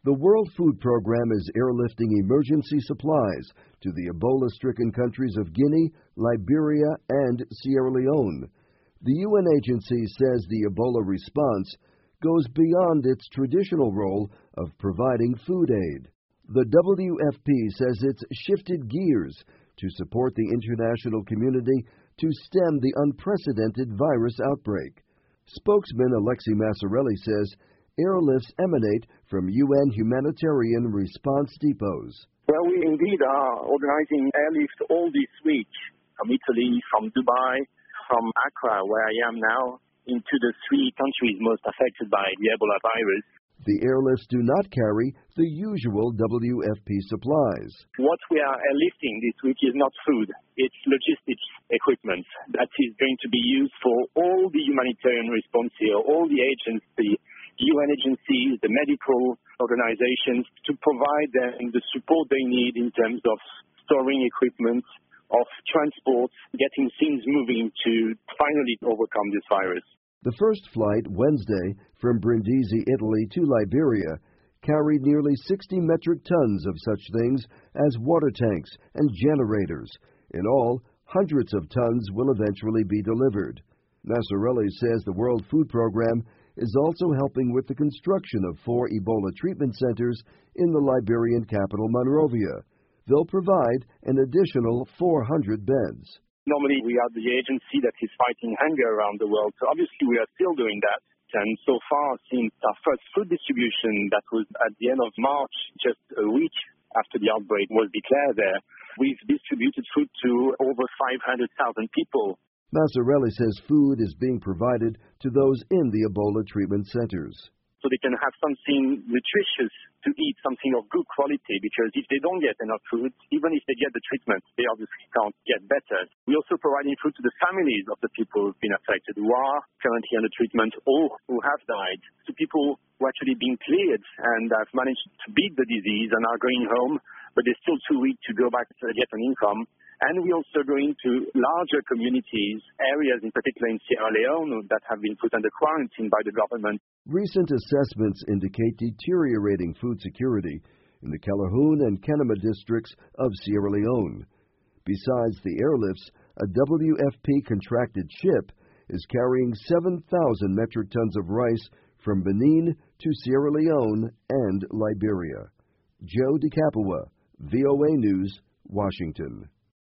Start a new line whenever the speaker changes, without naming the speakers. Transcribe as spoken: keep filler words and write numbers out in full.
The World Food Program is airlifting emergency supplies to the Ebola-stricken countries of Guinea, Liberia, and Sierra Leone. The U N agency says the Ebola response goes beyond its traditional role of providing food aid. The W F P says it's shifted gears to support the international community to stem the unprecedented virus outbreak. Spokesman Alexi Massarelli says airlifts emanate from U N humanitarian response depots.
Well, we indeed are organizing airlift all this week from Italy, from Dubai, from Accra, where I am now, into the three countries most affected by the Ebola virus.
The airlifts do not carry the usual W F P supplies.
What we are airlifting this week is not food. It's logistics equipment that is going to be used for all the humanitarian response here, all the agencies, U N agencies, the medical organizations, to provide them the support they need in terms of storing equipment, of transport, getting things moving to finally overcome this virus.
The first flight, Wednesday, from Brindisi, Italy to Liberia, carried nearly sixty metric tons of such things as water tanks and generators. In all, hundreds of tons will eventually be delivered. Massarelli says the World Food Program is also helping with the construction of four Ebola treatment centers in the Liberian capital, Monrovia. They'll provide an additional four hundred beds.
Normally, we are the agency that is fighting hunger around the world, so obviously we are still doing that. And so far, since our first food distribution, that was at the end of March, just a week after the outbreak was declared there, we've distributed food to over five hundred thousand people.
Massarelli says food is being provided to those in the Ebola treatment centers,
so they can have something nutritious to eat, something of good quality, because if they don't get enough food, even if they get the treatment, they obviously can't get better. We're also providing food to the families of the people who've been affected, who are currently under treatment or who have died, to people who are actually being cleared and have managed to beat the disease and are going home, but they're still too weak to go back to get an income. And we're also going to larger communities, areas in particular in Sierra Leone, that have been put under quarantine by the government.
Recent assessments indicate deteriorating food security in the Calhoun and Kenema districts of Sierra Leone. Besides the airlifts, a W F P contracted ship is carrying seven thousand metric tons of rice from Benin to Sierra Leone and Liberia. Joe DeCapua, V O A News, Washington.